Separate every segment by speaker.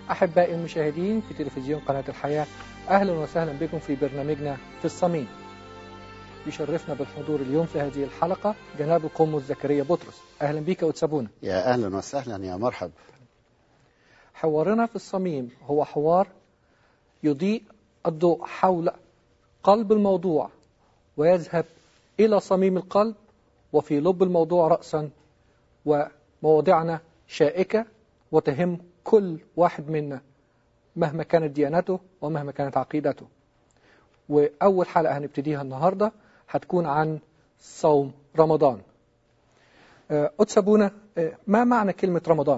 Speaker 1: أحبائي المشاهدين في تلفزيون قناة الحياة، أهلا وسهلا بكم في برنامجنا في الصميم. يشرفنا بالحضور اليوم في هذه الحلقة جناب القمص زكريا بطرس. أهلا بك وتسابونا.
Speaker 2: يا أهلا وسهلا يا مرحب.
Speaker 1: حوارنا في الصميم هو حوار يضيء الضوء حول قلب الموضوع ويذهب إلى صميم القلب وفي لب الموضوع رأسا، ومواضيعنا شائكة وتهم كل واحد منا مهما كانت ديانته ومهما كانت عقيدته. وأول حلقة هنبتديها النهاردة هتكون عن صوم رمضان. أتسابونا، ما معنى كلمة رمضان؟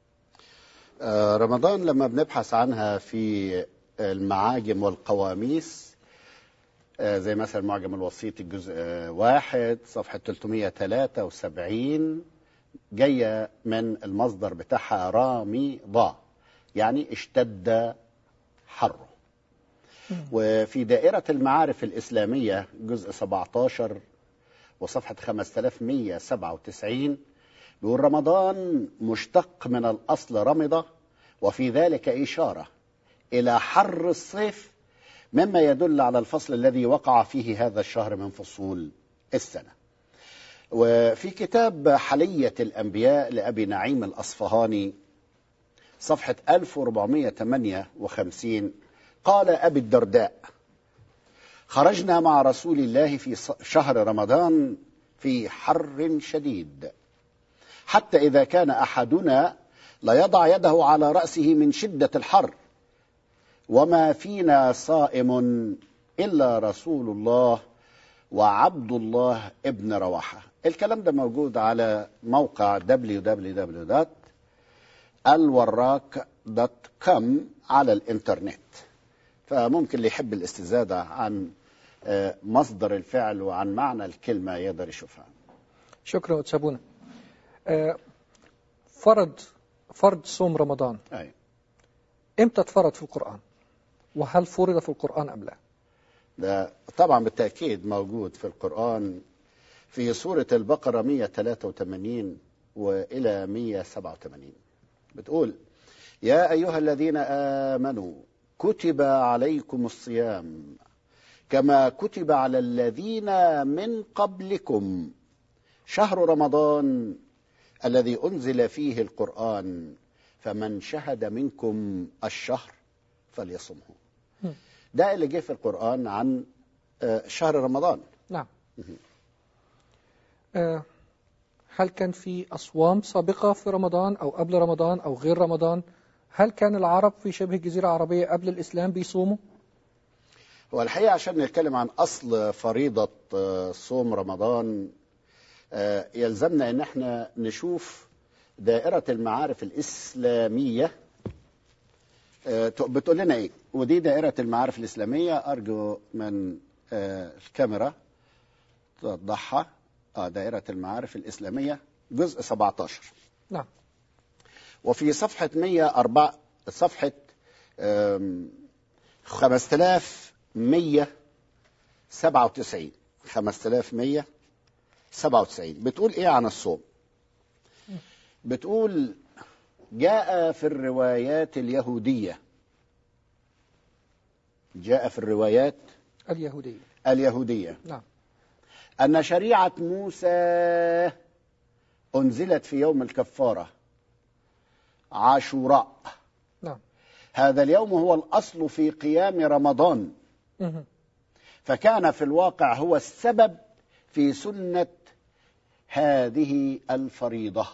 Speaker 2: رمضان لما بنبحث عنها في المعاجم والقواميس، زي مثلا معجم الوسيط الجزء 1 صفحة 373، جاية من المصدر بتاعها رامضة، يعني اشتد حره. وفي دائرة المعارف الإسلامية جزء 17 وصفحة 5197 بيقول رمضان مشتق من الأصل رمضة، وفي ذلك إشارة إلى حر الصيف، مما يدل على الفصل الذي وقع فيه هذا الشهر من فصول السنة. وفي كتاب حلية الأنبياء لأبي نعيم الأصفهاني صفحة 1458 قال أبي الدرداء: خرجنا مع رسول الله في شهر رمضان في حر شديد، حتى إذا كان أحدنا ليضع يده على رأسه من شدة الحر، وما فينا صائم إلا رسول الله وعبد الله ابن رواحة. الكلام ده موجود على موقع www.alwarraq.com على الإنترنت، فممكن اللي يحب الاستزادة عن مصدر الفعل وعن معنى الكلمة يقدر يشوفها.
Speaker 1: شكرا أتسابونا. فرض صوم رمضان امتى اتفرض في القرآن؟ وهل فرض في القرآن أم لا؟
Speaker 2: ده طبعا بالتأكيد موجود في القرآن في سورة البقرة 183 وإلى 187. بتقول: يا أيها الذين آمنوا كتب عليكم الصيام كما كتب على الذين من قبلكم شهر رمضان الذي أنزل فيه القرآن فمن شهد منكم الشهر فليصمه. ده اللي جه في القرآن عن شهر رمضان.
Speaker 1: نعم. هل كان في أصوام سابقة في رمضان أو قبل رمضان أو غير رمضان؟ هل كان العرب في شبه الجزيرة العربية قبل الإسلام بيصوموا؟
Speaker 2: هو الحقيقة عشان نتكلم عن أصل فريضة صوم رمضان يلزمنا أن احنا نشوف دائرة المعارف الإسلامية بتقول لنا إيه. ودي دائرة المعارف الإسلامية، أرجو من الكاميرا توضحها. دائرة المعارف الإسلامية جزء 17.
Speaker 1: نعم.
Speaker 2: وفي صفحة 5197 بتقول إيه عن الصوم؟ بتقول: جاء في الروايات اليهودية
Speaker 1: نعم.
Speaker 2: أن شريعة موسى أنزلت في يوم الكفارة عاشوراء.
Speaker 1: نعم.
Speaker 2: هذا اليوم هو الأصل في قيام رمضان، فكان في الواقع هو السبب في سنة هذه الفريضة.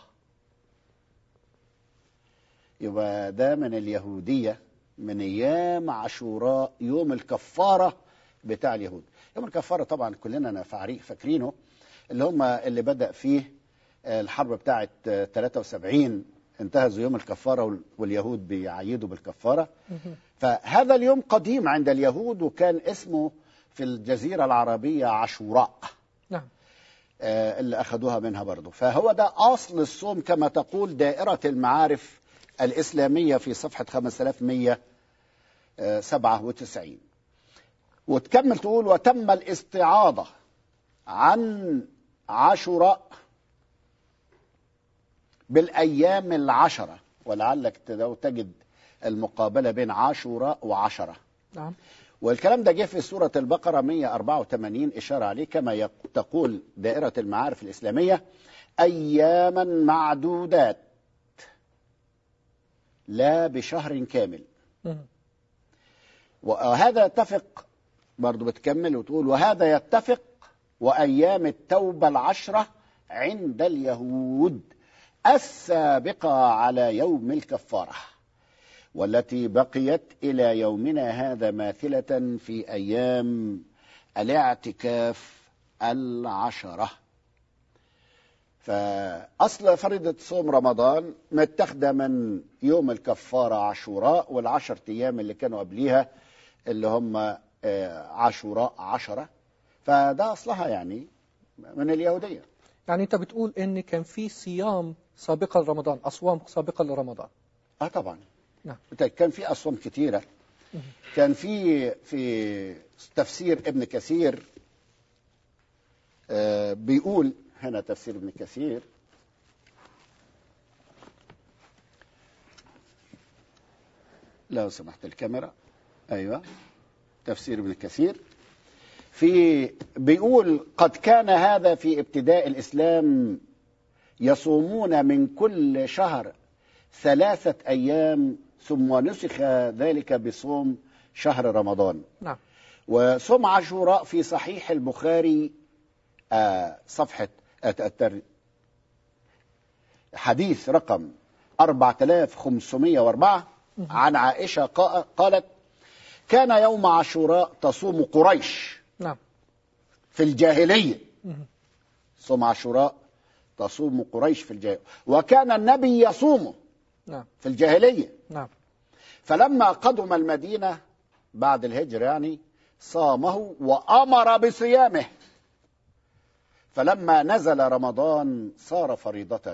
Speaker 2: يبقى ده من اليهودية، من أيام عاشوراء، يوم الكفارة بتاع اليهود. يوم الكفارة طبعا كلنا فاكرينه، اللي بدأ فيه الحرب بتاعت 73، انتهزوا يوم الكفارة واليهود بيعيدوا بالكفارة. فهذا اليوم قديم عند اليهود، وكان اسمه في الجزيرة العربية عاشوراء.
Speaker 1: نعم.
Speaker 2: اللي أخذوها منها برضو. فهو ده أصل الصوم كما تقول دائرة المعارف الإسلامية في صفحة 5197. وتكمل تقول: وتم الاستعاضة عن عاشوراء بالأيام 10. ولعلك تجد المقابلة بين عاشوراء وعشرة.
Speaker 1: نعم.
Speaker 2: والكلام ده جه في سورة البقرة 184 إشارة عليه، كما تقول دائرة المعارف الإسلامية: أياما معدودات لا بشهر كامل. وهذا يتفق برضو، بتكمل وتقول: وهذا يتفق وأيام التوبة العشرة عند اليهود السابقة على يوم الكفارة، والتي بقيت إلى يومنا هذا ماثلة في أيام الاعتكاف العشرة. فأصل فريضة صوم رمضان متاخدة من يوم الكفارة عاشوراء، والعشر أيام اللي كانوا قبليها اللي هم عاشوراء عشرة، فده أصلها يعني من اليهودية.
Speaker 1: يعني أنت بتقول إن كان في صيام سابقة لرمضان، أصوام سابقة لرمضان.
Speaker 2: طبعا.
Speaker 1: نعم.
Speaker 2: كان في أصوام كتيرة. كان في تفسير ابن كثير بيقول هنا، تفسير ابن كثير لو سمحت الكاميرا، أيوة، تفسير ابن كثير بيقول: قد كان هذا في ابتداء الإسلام، يصومون من كل شهر 3 أيام، ثم نسخ ذلك بصوم شهر رمضان.
Speaker 1: نعم.
Speaker 2: وصوم عاشوراء في صحيح البخاري صفحة حديث رقم 4504 عن عائشة قالت: كان يوم عاشوراء تصوم قريش.
Speaker 1: نعم.
Speaker 2: في الجاهلية. صوم عاشوراء تصوم قريش في الجاهلية، وكان النبي يصومه.
Speaker 1: نعم.
Speaker 2: في الجاهلية.
Speaker 1: نعم.
Speaker 2: فلما قدم المدينة بعد الهجرة يعني صامه وأمر بصيامه، فلما نزل رمضان صار فريضة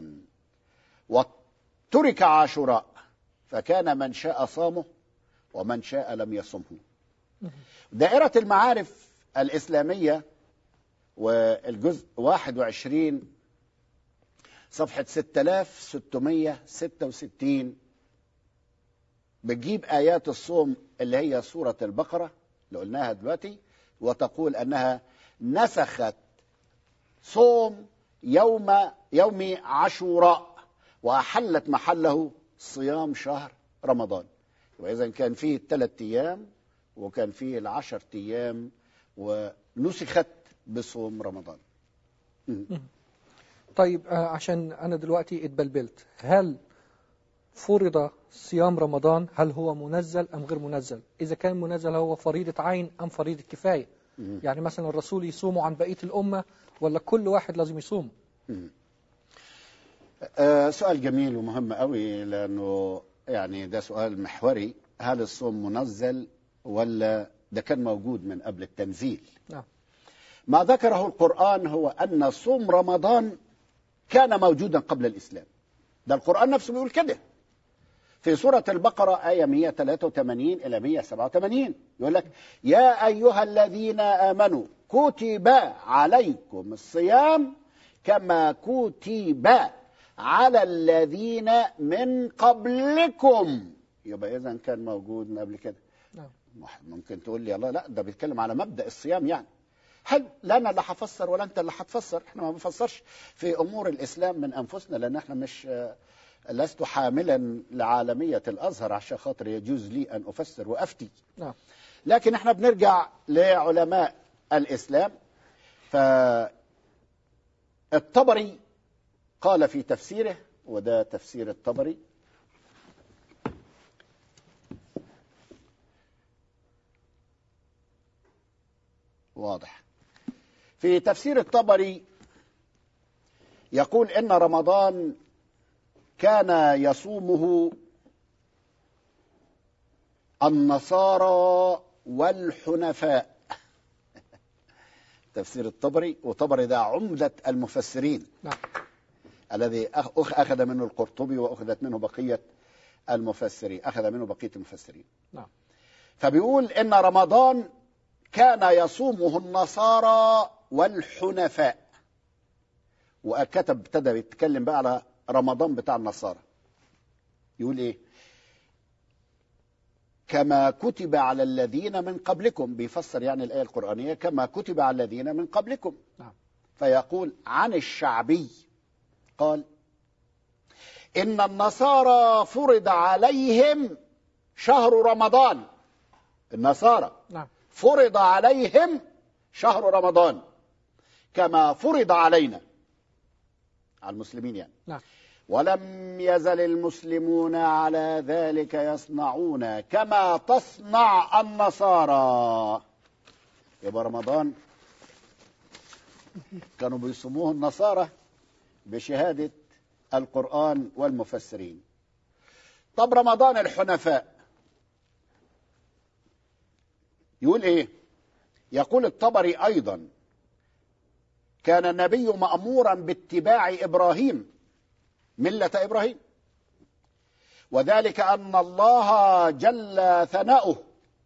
Speaker 2: وترك عاشوراء، فكان من شاء صامه ومن شاء لم يصمه. دائرة المعارف الإسلامية والجزء 21 صفحة 6666 بتجيب آيات الصوم اللي هي سورة البقرة اللي قلناها دلوقتي، وتقول أنها نسخت صوم يوم عاشوراء وأحلت محله صيام شهر رمضان. وإذا كان فيه 3 أيام وكان فيه 10 أيام، ونسخت بصوم رمضان.
Speaker 1: طيب عشان أنا دلوقتي اتبلبلت، هل فرض صيام رمضان، هل هو منزل أم غير منزل؟ إذا كان منزل هو فريضة عين أم فريضة كفاية؟ يعني مثلا الرسول يصوم عن بقية الأمة ولا كل واحد لازم يصوم؟
Speaker 2: سؤال جميل ومهم قوي، لأنه يعني ده سؤال محوري. هل الصوم منزل ولا ده كان موجود من قبل التنزيل؟
Speaker 1: نعم.
Speaker 2: ما ذكره القرآن هو أن صوم رمضان كان موجودا قبل الإسلام. ده القرآن نفسه بيقول كده في سورة البقرة آية 183 إلى 187، يقول لك: يا أيها الذين آمنوا كتب عليكم الصيام كما كتب على الذين من قبلكم. يبقى إذن كان موجود من قبل كده.
Speaker 1: نعم.
Speaker 2: ممكن تقول لي الله لا، ده بيتكلم على مبدأ الصيام يعني. حلو، لا أنا اللي هفسر ولا أنت اللي هتفسر، احنا ما بنفسرش في أمور الإسلام من أنفسنا، لأن احنا مش لست حاملا لعالمية الأزهر عشان خاطر يجوز لي أن أفسر وأفتي.
Speaker 1: نعم.
Speaker 2: لكن احنا بنرجع لعلماء الإسلام. فالطبري قال في تفسيره، وده تفسير الطبري، واضح في تفسير الطبري، يقول إن رمضان كان يصومه النصارى والحنفاء. تفسير الطبري، وطبري ده عمدة المفسرين.
Speaker 1: نعم.
Speaker 2: الذي أخذ منه القرطبي وأخذت منه بقية المفسرين، أخذ منه بقية المفسرين.
Speaker 1: نعم.
Speaker 2: فبيقول إن رمضان كان يصومه النصارى والحنفاء، ابتدى يتكلم بقى على رمضان بتاع النصارى. يقول إيه؟ كما كتب على الذين من قبلكم، بيفسر يعني الآية القرآنية كما كتب على الذين من قبلكم. فيقول عن الشعبي قال إن النصارى فرض عليهم شهر رمضان. النصارى فرض عليهم شهر رمضان كما فرض علينا، على المسلمين يعني. ولم يزل المسلمون على ذلك يصنعون كما تصنع النصارى. يبقى رمضان كانوا بيصوموه النصارى بشهادة القرآن والمفسرين. طب رمضان الحنفاء يقول ايه؟ يقول الطبري ايضا كان النبي مأمورا باتباع ابراهيم، ملة ابراهيم، وذلك ان الله جل ثناؤه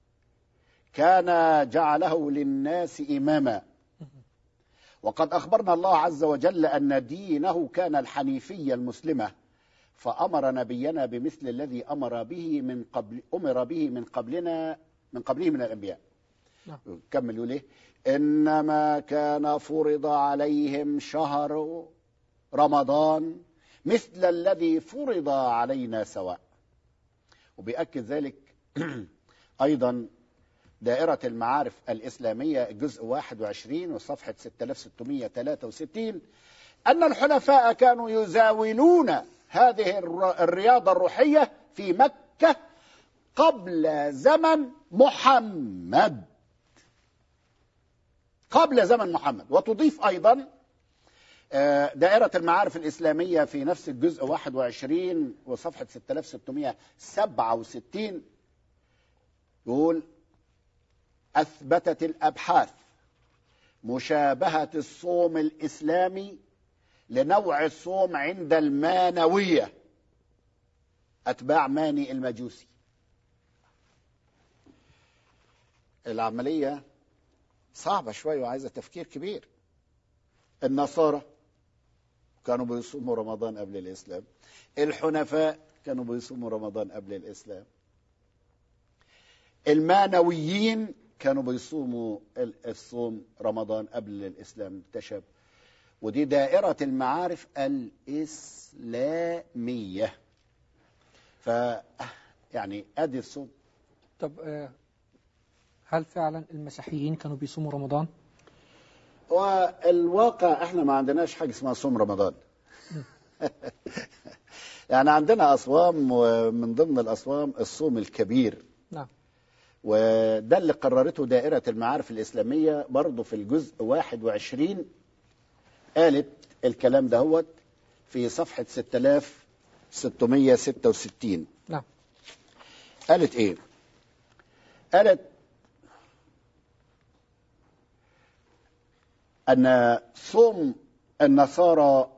Speaker 2: كان جعله للناس اماما. وقد اخبرنا الله عز وجل ان دينه كان الحنيفية المسلمة، فامر نبينا بمثل الذي امر به من قبله من الانبياء. كمل يقول ايه؟ انما كان فرض عليهم شهر رمضان مثل الذي فرض علينا سواء. وبيأكد ذلك ايضا دائرة المعارف الإسلامية الجزء 21 وصفحة 6663 أن الحنفاء كانوا يزاولون هذه الرياضة الروحية في مكة قبل زمن محمد. قبل زمن محمد. وتضيف أيضا دائرة المعارف الإسلامية في نفس الجزء 21 وصفحة 6667 يقول أثبتت الأبحاث مشابهة الصوم الإسلامي لنوع الصوم عند المانوية، أتباع ماني المجوسي. العملية صعبة شوية وعايزة تفكير كبير. النصارى كانوا بيصوموا رمضان قبل الإسلام، الحنفاء كانوا بيصوموا رمضان قبل الإسلام، المانويين كانوا بيصوموا الصوم رمضان قبل الإسلام. تشابه. ودي دائرة المعارف الإسلامية. يعني أدي الصوم.
Speaker 1: طب هل فعلا المسيحيين كانوا بيصوموا رمضان؟
Speaker 2: والواقع احنا ما عندناش حاجة اسمها صوم رمضان. يعني عندنا أصوام، ومن ضمن الأصوام الصوم الكبير.
Speaker 1: نعم.
Speaker 2: وده اللي قررته دائرة المعارف الإسلامية برضو في الجزء 21 قالت الكلام دهوت في صفحة 6666.
Speaker 1: نعم.
Speaker 2: قالت ايه؟ قالت أن صوم النصارى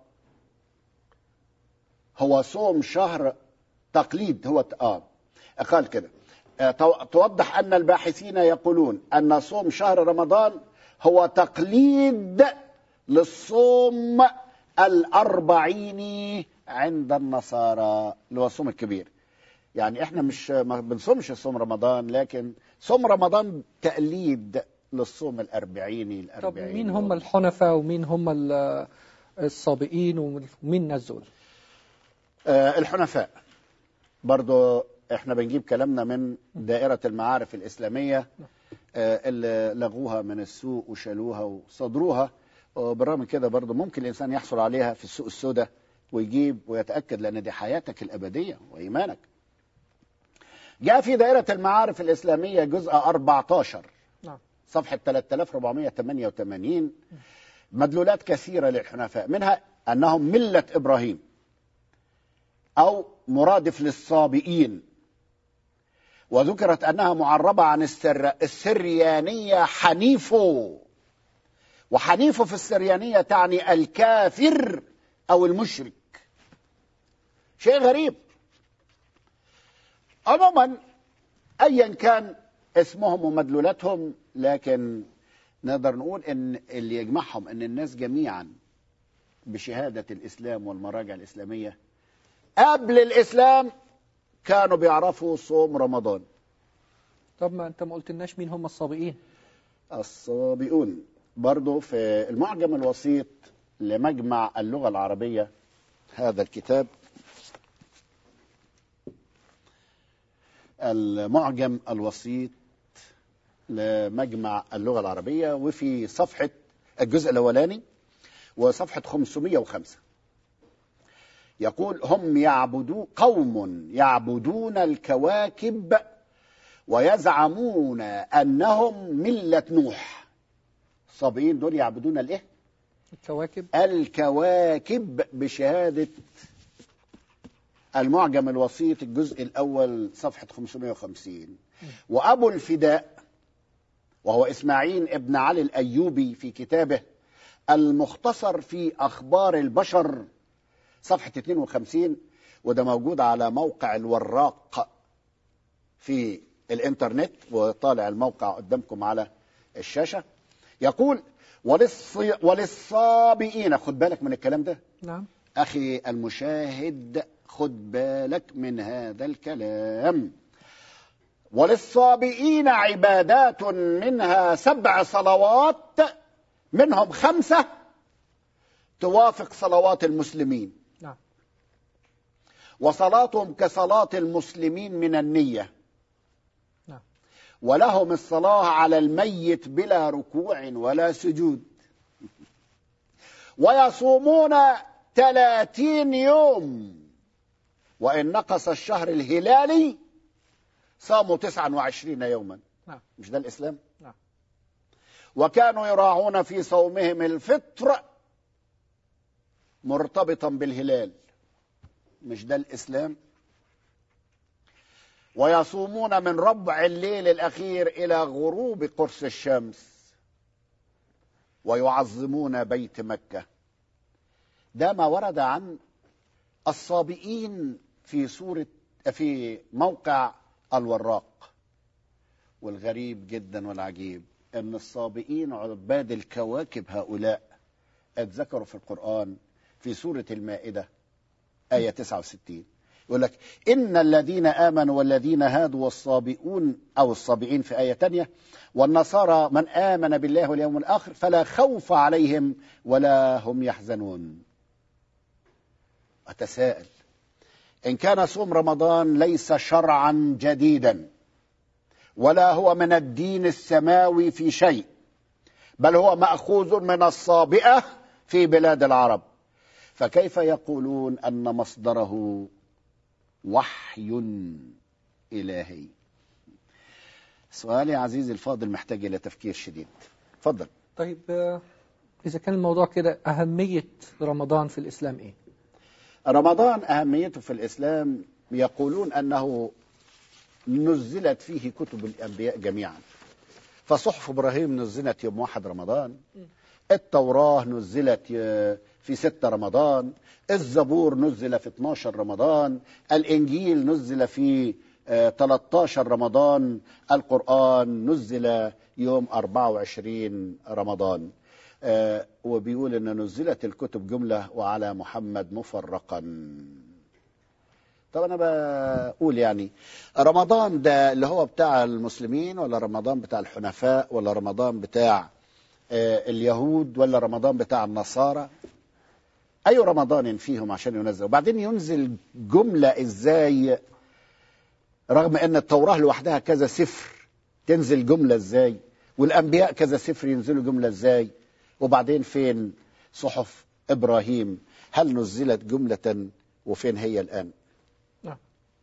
Speaker 2: هو صوم شهر تقليد. هو قال كده توضح أن الباحثين يقولون أن صوم شهر رمضان هو تقليد للصوم الأربعيني عند النصارى اللي هو الصوم الكبير. يعني احنا ما بنصومش صوم رمضان، لكن صوم رمضان تقليد للصوم الأربعيني.
Speaker 1: طب مين هم الحنفاء ومين هم الصابئين ومين الناس دول؟
Speaker 2: الحنفاء برضو احنا بنجيب كلامنا من دائرة المعارف الإسلامية اللي لغوها من السوق وشالوها وصدروها. بالرغم كده برضو ممكن الإنسان يحصل عليها في السوق السوداء ويجيب ويتأكد، لأن دي حياتك الأبدية وإيمانك. جاء في دائرة المعارف الإسلامية جزء 14 صفحة 3488 مدلولات كثيرة للحنفاء، منها أنهم ملة إبراهيم أو مرادف للصابئين، وذكرت أنها معربة عن السريانية حنيفو. وحنيفو في السريانية تعني الكافر أو المشرك. شيء غريب. عموما أيا كان اسمهم ومدلولاتهم، لكن نقدر نقول ان اللي يجمعهم ان الناس جميعا بشهادة الإسلام والمراجع الإسلامية قبل الإسلام كانوا بيعرفوا صوم رمضان.
Speaker 1: طب ما أنت ما قلتلناش مين هم الصابئين؟
Speaker 2: الصابئون برضو في المعجم الوسيط لمجمع اللغة العربية، هذا الكتاب المعجم الوسيط لمجمع اللغة العربية، وفي صفحة الجزء الأولاني وصفحة 505 يقول: هم قوم يعبدون الكواكب ويزعمون أنهم ملة نوح. الصابئين دول يعبدون الايه؟ الكواكب بشهادة المعجم الوسيط الجزء الأول صفحة 550. وأبو الفداء وهو إسماعيل ابن علي الأيوبي في كتابه المختصر في أخبار البشر صفحة 52، وده موجود على موقع الوراق في الإنترنت، وطالع الموقع قدامكم على الشاشة، يقول: وللصابئين، خد بالك من الكلام ده.
Speaker 1: نعم
Speaker 2: أخي المشاهد، خد بالك من هذا الكلام. وللصابئين عبادات، منها 7 صلوات، منهم 5 توافق صلوات المسلمين.
Speaker 1: نعم.
Speaker 2: وصلاتهم كصلاة المسلمين من النية.
Speaker 1: نعم.
Speaker 2: ولهم الصلاة على الميت بلا ركوع ولا سجود. ويصومون 30 يوم، وإن نقص الشهر الهلالي صاموا 29 يوما.
Speaker 1: نعم.
Speaker 2: مش ده الإسلام؟
Speaker 1: نعم.
Speaker 2: وكانوا يراعون في صومهم الفطر مرتبطا بالهلال. مش ده الإسلام؟ ويصومون من ربع الليل الأخير إلى غروب قرص الشمس، ويعظمون بيت مكة. ده ما ورد عن الصابئين في موقع الوراق. والغريب جدا والعجيب أن الصابئين عباد الكواكب هؤلاء اتذكروا في القرآن في سورة المائدة آية 69. يقول لك: إن الذين آمنوا والذين هادوا والصابئون، أو الصابئين في آية تانية، والنصارى من آمن بالله واليوم الآخر فلا خوف عليهم ولا هم يحزنون. أتساءل: إن كان صوم رمضان ليس شرعا جديدا ولا هو من الدين السماوي في شيء، بل هو مأخوذ من الصابئة في بلاد العرب، فكيف يقولون أن مصدره وحي إلهي؟ سؤالي عزيزي الفاضل محتاج إلى تفكير شديد. تفضل.
Speaker 1: طيب إذا كان الموضوع كده، أهمية رمضان في الإسلام إيه؟
Speaker 2: رمضان أهميته في الإسلام يقولون أنه نزلت فيه كتب الأنبياء جميعا. فصحف إبراهيم نزلت يوم 1 رمضان، التوراة نزلت في 6 رمضان، الزبور نزل في 12 رمضان، الإنجيل نزل في 13 رمضان، القرآن نزل يوم 24 رمضان. وبيقول إن نزلت الكتب جملة وعلى محمد مفرقا. طب أنا بقول يعني رمضان ده اللي هو بتاع المسلمين، ولا رمضان بتاع الحنفاء، ولا رمضان بتاع اليهود، ولا رمضان بتاع النصارى؟ أي رمضان فيهم عشان ينزل؟ وبعدين ينزل جملة إزاي رغم أن التوراة لوحدها كذا سفر؟ تنزل جملة إزاي؟ والأنبياء كذا سفر ينزلوا جملة إزاي؟ وبعدين فين صحف إبراهيم؟ هل نزلت جملة وفين هي الآن؟
Speaker 1: نعم.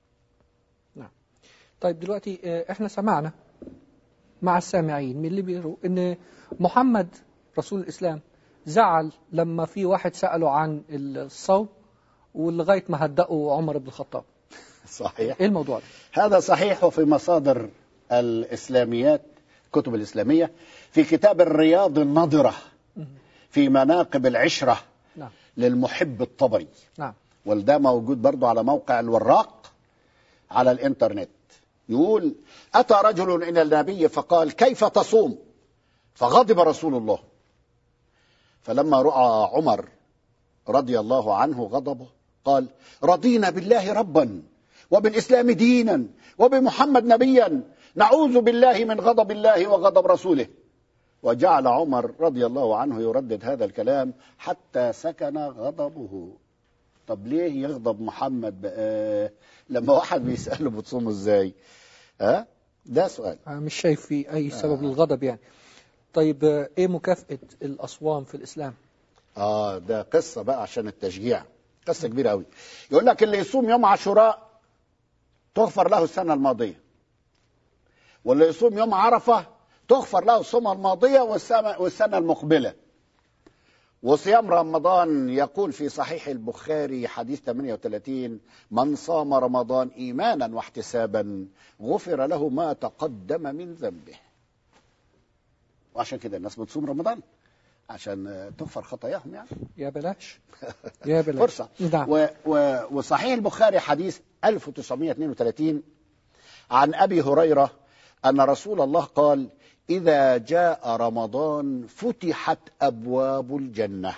Speaker 1: طيب دلوقتي احنا سمعنا مع السامعين من اللي بيقولوا ان محمد رسول الإسلام زعل لما في واحد سأله عن الصوم، ولغاية ما هدأه عمر بن الخطاب.
Speaker 2: صحيح.
Speaker 1: ايه الموضوع ده؟
Speaker 2: هذا صحيح. وفي مصادر الإسلاميات، كتب الإسلامية، في كتاب الرياض النضرة في مناقب العشرة
Speaker 1: نعم.
Speaker 2: للمحب الطبري.
Speaker 1: نعم.
Speaker 2: وده موجود برضو على موقع الوراق على الإنترنت. يقول: أتى رجل إلى النبي فقال: كيف تصوم؟ فغضب رسول الله. فلما رأى عمر رضي الله عنه غضبه قال: رضينا بالله ربا وبالإسلام دينا وبمحمد نبيا، نعوذ بالله من غضب الله وغضب رسوله. وجعل عمر رضي الله عنه يردد هذا الكلام حتى سكن غضبه. طب ليه يغضب محمد بقى لما واحد بيسأله بتصوم ازاي؟ ده سؤال.
Speaker 1: مش شايف فيه أي سبب للغضب يعني. طيب إيه مكافأة الأصوام في الإسلام؟
Speaker 2: ده قصة بقى عشان التشجيع، قصة كبيرة قوي. يقول لك اللي يصوم يوم عاشوراء تغفر له السنة الماضية، واللي يصوم يوم عرفة تغفر له السنة الماضية والسنة المقبلة. وصيام رمضان يقول في صحيح البخاري حديث 38: من صام رمضان إيمانا واحتسابا غفر له ما تقدم من ذنبه. وعشان كده الناس بتصوم رمضان عشان تغفر خطاياهم يعني.
Speaker 1: يا بلاش يا بلاش
Speaker 2: فرصة.
Speaker 1: نعم.
Speaker 2: وصحيح البخاري حديث 1932 عن أبي هريرة أن رسول الله قال: إذا جاء رمضان فتحت أبواب الجنة.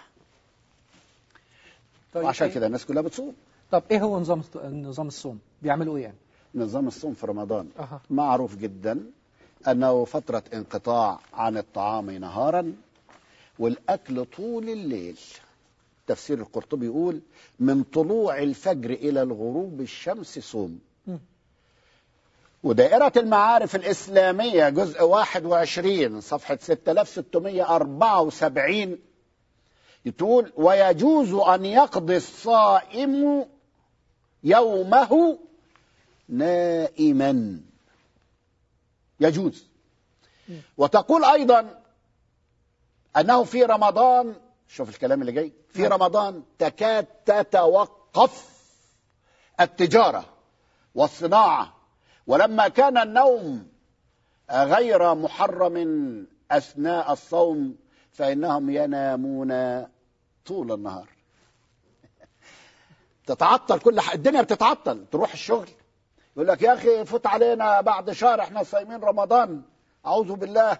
Speaker 1: طيب
Speaker 2: وعشان كده الناس كلها بتصوم.
Speaker 1: طب إيه هو نظام الصوم؟ بيعملوا إيه يعني؟
Speaker 2: نظام الصوم في رمضان معروف جدا أنه فترة انقطاع عن الطعام نهارا والأكل طول الليل. تفسير القرطبي يقول: من طلوع الفجر إلى الغروب الشمس صوم. ودائرة المعارف الإسلامية جزء 21 صفحة 6674 تقول: ويجوز أن يقضي الصائم يومه نائما. يجوز. وتقول أيضا أنه في رمضان، شوف الكلام اللي جاي، في رمضان تكاد تتوقف التجارة والصناعة، ولما كان النوم غير محرم أثناء الصوم فإنهم ينامون طول النهار. تتعطل كل حاجة، الدنيا بتتعطل. تروح الشغل يقول لك: يا أخي فوت علينا بعد شهر، احنا صايمين رمضان، أعوذ بالله.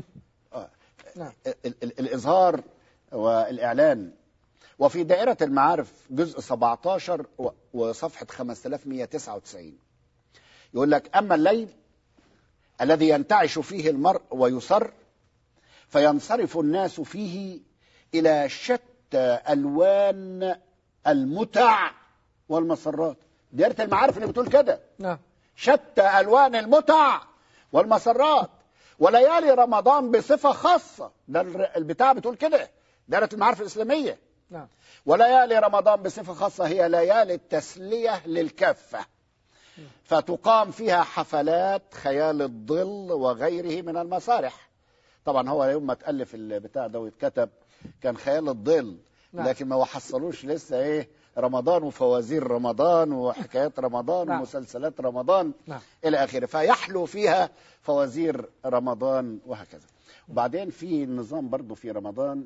Speaker 2: الإظهار والإعلان. وفي دائرة المعارف جزء 17 وصفحة 5199 يقول لك: أما الليل الذي ينتعش فيه المرء ويسر فينصرف الناس فيه إلى شتى ألوان المتع والمسرات. دائرة المعارف اللي بتقول كده. شتى ألوان المتع والمسرات. وليالي رمضان بصفة خاصة، ده البتاع بتقول كده، دائرة المعارف الإسلامية. وليالي رمضان بصفة خاصة هي ليالي التسلية للكافة، فتقام فيها حفلات خيال الظل وغيره من المسارح. طبعا هو يوم ما تألف البتاع ده ويتكتب كان خيال الظل، لكن ما حصلوش لسه رمضان وفوازير رمضان وحكايات رمضان ومسلسلات رمضان إلى آخره، فيحلو فيها فوازير رمضان وهكذا. وبعدين في نظام برضو في رمضان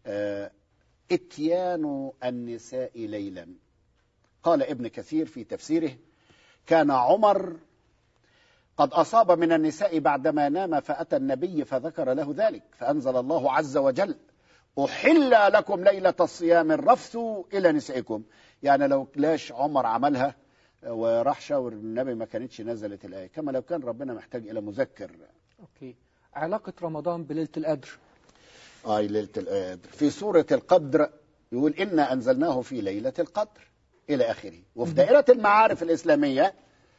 Speaker 2: اتيان النساء ليلا. قال ابن كثير في تفسيره: كان عمر قد أصاب من النساء بعدما نام فأتى النبي فذكر له ذلك، فأنزل الله عز وجل: أحل لكم ليلة الصيام الرفث إلى نسائكم. يعني لو لاش عمر عملها وراح شاور النبي ما كانتش نزلت الآية، كما لو كان ربنا محتاج إلى مذكر.
Speaker 1: علاقة رمضان بليلة القدر؟
Speaker 2: ليلة القدر في سورة القدر يقول: إنا أنزلناه في ليلة القدر إلى آخره. وفي دائرة المعارف الإسلامية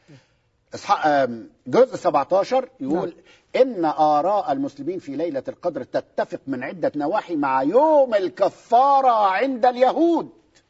Speaker 2: جزء 17 يقول: إن آراء المسلمين في ليلة القدر تتفق من عدة نواحي مع يوم الكفارة عند اليهود.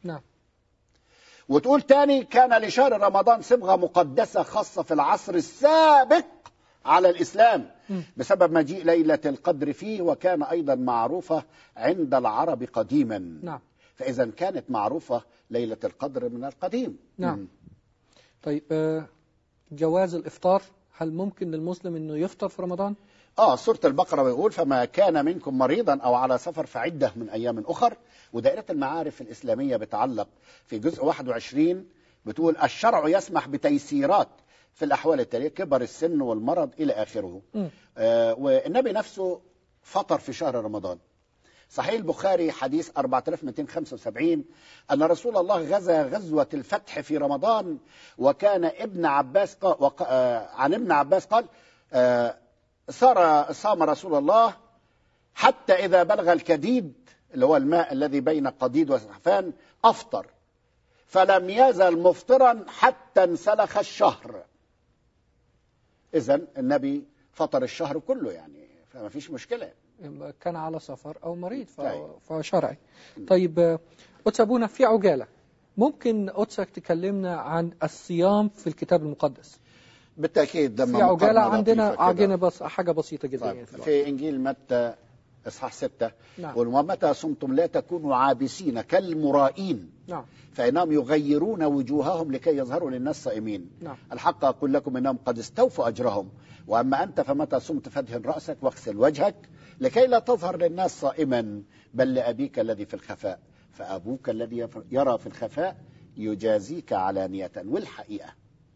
Speaker 2: وتقول تاني: كان لشهر رمضان صبغة مقدسة خاصة في العصر السابق على الإسلام بسبب مجيء ليلة القدر فيه، وكان أيضا معروفة عند العرب قديما. فإذا كانت معروفة ليلة القدر من القديم.
Speaker 1: طيب جواز الإفطار، هل ممكن للمسلم أنه يفطر في رمضان؟
Speaker 2: سورة البقرة بيقول: فما كان منكم مريضا أو على سفر فعدة من أيام أخر. ودائرة المعارف الإسلامية بتعلق في جزء 21 بتقول: الشرع يسمح بتيسيرات في الأحوال التالية: كبر السن والمرض إلى آخره. والنبي نفسه فطر في شهر رمضان. صحيح البخاري حديث 4275 أن رسول الله غزا غزوة الفتح في رمضان، وكان ابن عباس عن ابن عباس قال: صام رسول الله حتى إذا بلغ الكديد اللي هو الماء الذي بين قديد وسحفان أفطر، فلم يزل مفطرا حتى انسلخ الشهر. إذن النبي فطر الشهر كله يعني، فما فيش مشكلة.
Speaker 1: كان على سفر أو مريض فشرعي. طيب قدس أبونا في عجالة، ممكن قدسك تكلمنا عن الصيام في الكتاب المقدس؟
Speaker 2: بالتأكيد.
Speaker 1: في عجالة عندنا عجينة بس حاجة بسيطة جدا.
Speaker 2: طيب في إنجيل متى إصحاح 6
Speaker 1: نعم.
Speaker 2: ومتى صمتم لا تكونوا عابسين كالمرائين
Speaker 1: نعم.
Speaker 2: فإنهم يغيرون وجوههم لكي يظهروا للناس صائمين.
Speaker 1: نعم.
Speaker 2: الحق أقول لكم إنهم قد استوفوا أجرهم. وأما أنت فمتى صمت فادهن رأسك واغسل وجهك لكي لا تظهر للناس صائما بل لأبيك الذي في الخفاء، فأبوك الذي يرى في الخفاء يجازيك علانية. والحقيقة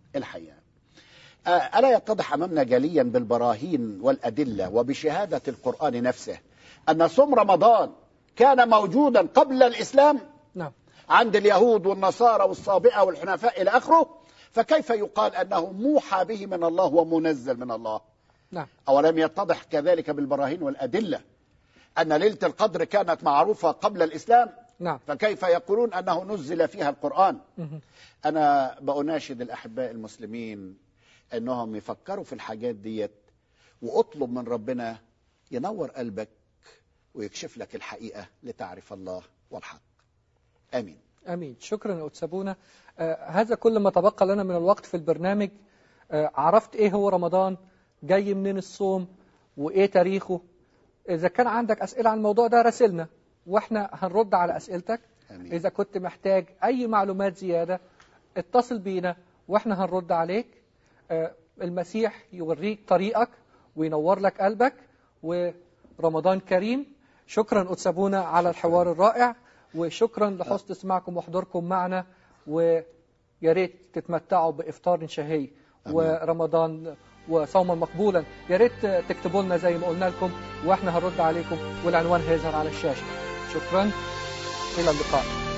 Speaker 2: ألا يتضح أمامنا جليا بالبراهين والأدلة وبشهادة القرآن نفسه أن صوم رمضان كان موجودا قبل الإسلام؟
Speaker 1: نعم.
Speaker 2: عند اليهود والنصارى والصابئة والحنفاء إلى آخره، فكيف يقال أنه موحى به من الله ومنزل من الله؟
Speaker 1: نعم.
Speaker 2: أولم يتضح كذلك بالبراهين والأدلة أن ليلة القدر كانت معروفة قبل الإسلام؟
Speaker 1: نعم.
Speaker 2: فكيف يقولون أنه نزل فيها القرآن؟ أنا بأناشد الأحباء المسلمين أنهم يفكروا في الحاجات ديت، وأطلب من ربنا ينور قلبك ويكشف لك الحقيقة لتعرف الله والحق. آمين.
Speaker 1: آمين. شكرا يا قدس أبونا. هذا كل ما تبقى لنا من الوقت في البرنامج. عرفت إيه هو رمضان، جاي منين الصوم، وإيه تاريخه. إذا كان عندك أسئلة عن الموضوع ده راسلنا وإحنا هنرد على أسئلتك.
Speaker 2: آمين.
Speaker 1: إذا كنت محتاج أي معلومات زيادة اتصل بينا وإحنا هنرد عليك. المسيح يوريك طريقك وينور لك قلبك، ورمضان كريم. شكرا قدس أبونا على الحوار الرائع، وشكرا لحسن استماعكم وحضوركم معنا، ويا ريت تتمتعوا بإفطار شهي ورمضان وصوما مقبولا. يا ريت تكتبوا لنا زي ما قلنا لكم واحنا هنرد عليكم، والعنوان هيظهر على الشاشة. شكرا، إلى اللقاء.